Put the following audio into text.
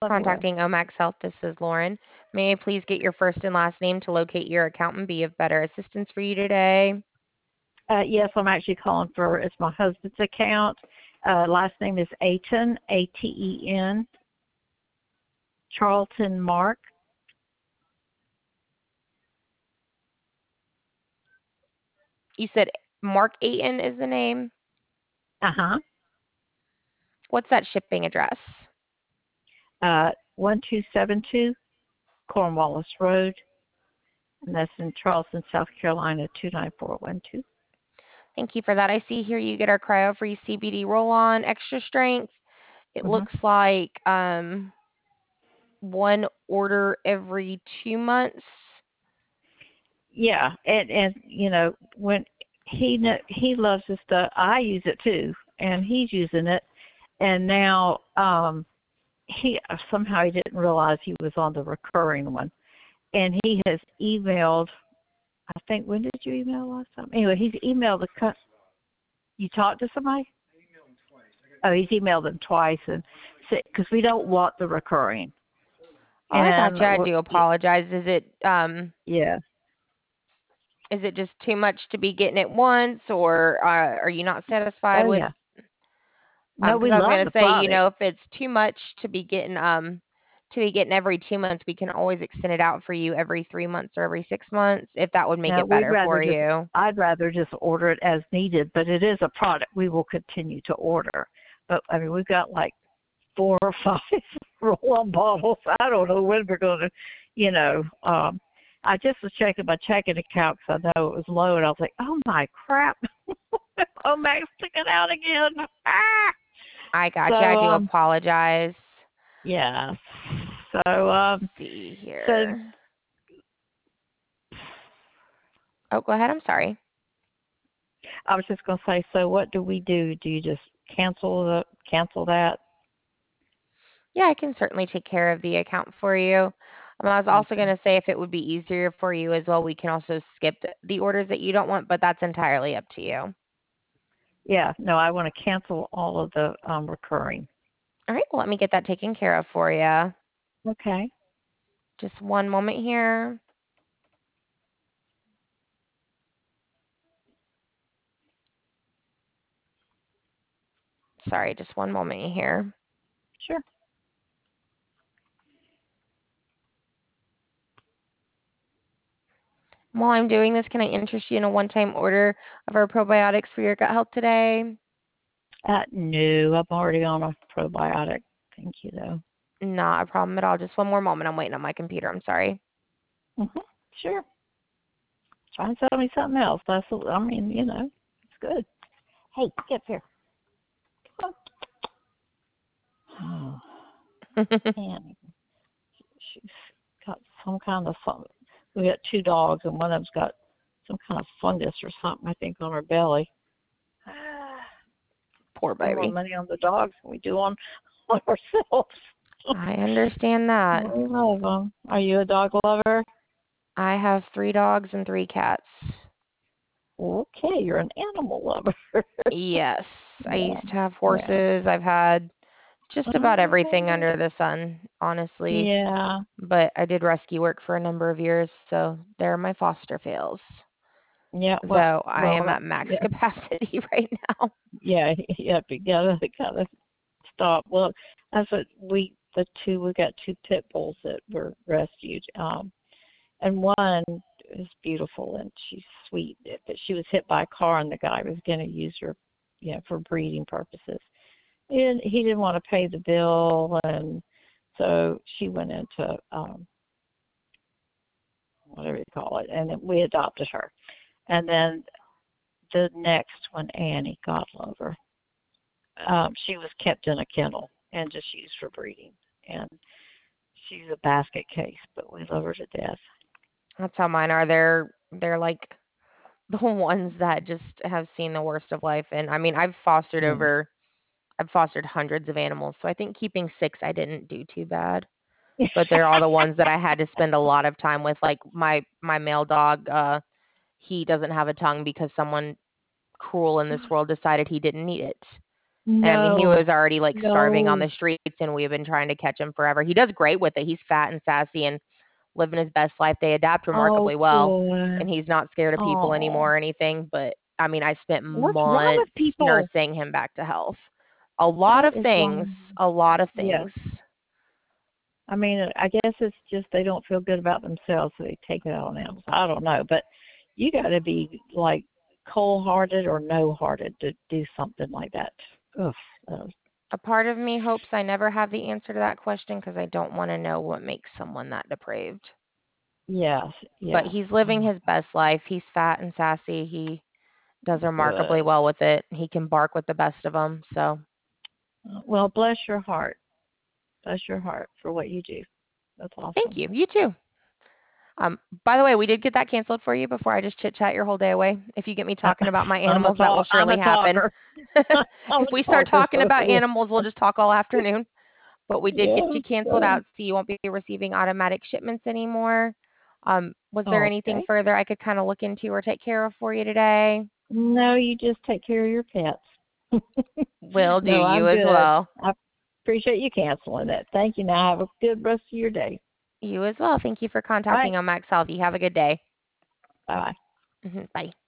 Contacting Omax Health, this is Lauren. May I please get your first and last name to locate your account and be of better assistance for you today? Yes, I'm actually calling for, it's my husband's account. Last name is Aten, Aten, Charlton Mark. You said Mark Ayton is the name. Uh-huh. What's that shipping address? 1272 Cornwallis Road, and that's in Charleston, South Carolina, 29412. Thank you for that. I see here you get our cryo-free CBD roll-on extra strength. It looks like one order every 2 months. Yeah, and you know, when he loves this stuff, I use it too, and he's using it, and now he somehow he didn't realize he was on the recurring one, and he has emailed. I think, when did you email last time? Anyway, he's emailed the. You talked to somebody? Oh, he's emailed them twice, and because we don't want the recurring. Oh, I gotcha. I do apologize. Is it Yeah. Is it just too much to be getting it once, or are you not satisfied with? Yeah. No, we Because I was love going the to say, product. if it's too much to be getting every 2 months, we can always extend it out for you every 3 months or every 6 months if that would make it better for you. I'd rather just order it as needed, but it is a product we will continue to order. But I mean, we've got like 4 or 5 roll-on bottles. I don't know when we're going to, I just was checking my checking account because I know it was low, and I was like, oh my crap, oh Max took it out again. Ah! I gotcha. I do apologize. Yeah. So let's see here. Oh, go ahead. I'm sorry. I was just going to say, so what do we do? Do you just cancel that? Yeah, I can certainly take care of the account for you. I was also going to say if it would be easier for you as well, we can also skip the orders that you don't want, but that's entirely up to you. Yeah, no, I want to cancel all of the recurring. All right, well, let me get that taken care of for you. Okay. Just one moment here. Sorry, just one moment here. Sure. While I'm doing this, can I interest you in a one-time order of our probiotics for your gut health today? No, I'm already on a probiotic. Thank you, though. Not a problem at all. Just one more moment. I'm waiting on my computer. I'm sorry. Sure. Try and tell me something else. It's good. Hey, get up here. Oh. Man, she's got some kind of fun. We got 2 dogs, and one of them's got some kind of fungus or something, I think, on her belly. Poor baby. More money on the dogs than we do on ourselves. I understand that. We love them. Are you a dog lover? I have 3 dogs and 3 cats. Okay, you're an animal lover. Yes. I used to have horses. I've had just about everything under the sun, honestly. Yeah. But I did rescue work for a number of years, so they're my foster fails. Yeah. So I am at max capacity right now. Yeah, you gotta stop. Well, that's what we got 2 pit bulls that were rescued. And one is beautiful and she's sweet, but she was hit by a car and the guy was going to use her, for breeding purposes. And he didn't want to pay the bill, and so she went into whatever you call it, and then we adopted her. And then the next one, Annie, God love her, she was kept in a kennel and just used for breeding. And she's a basket case, but we love her to death. That's how mine are. They're like the ones that just have seen the worst of life. And I mean, I've fostered hundreds of animals, so I think keeping 6 I didn't do too bad. But they're all the ones that I had to spend a lot of time with. Like my male dog, he doesn't have a tongue because someone cruel in this world decided he didn't need it. And I mean, he No, was already like starving on no. the streets, and we've been trying to catch him forever. He does great with it. He's fat and sassy and living his best life. They adapt Oh, remarkably well, and good. he's not scared of people Oh, anymore or anything. But I mean, I spent what's wrong with months people? nursing him back to health. A lot What of is wrong? things, a lot of Yes. things. I mean, I guess it's just they don't feel good about themselves, so they take it out on animals. I don't know, but you got to be like cold-hearted or no-hearted to do something like that. Ugh. Uh, A part of me hopes I never have the answer to that question because I don't want to know what makes someone that depraved. yes, But yes. he's living Oh, his best life. He's fat and sassy. He does remarkably good. well with it. He can bark with the best of them. So Well, bless your heart. Bless your heart for what you do. That's thank awesome. you. You too. By the way, we did get that canceled for you before I just chit chat your whole day away. If you get me talking about my I'm a animals, that will I'm a surely happen. talker. I'm If a we start talker, talking so it about will. animals, we'll just talk all afternoon. But we did get you Yes. canceled out, so you won't be receiving automatic shipments anymore. Was there anything Okay. further I could kind of look into or take care of for you today? No, you just take care of your pets. Will do. No, I'm You as good. well. I appreciate you canceling it. Thank you. Now have a good rest of your day. You as well. Thank you for All right. contacting on Max Health. You have a good day. Bye bye. Bye.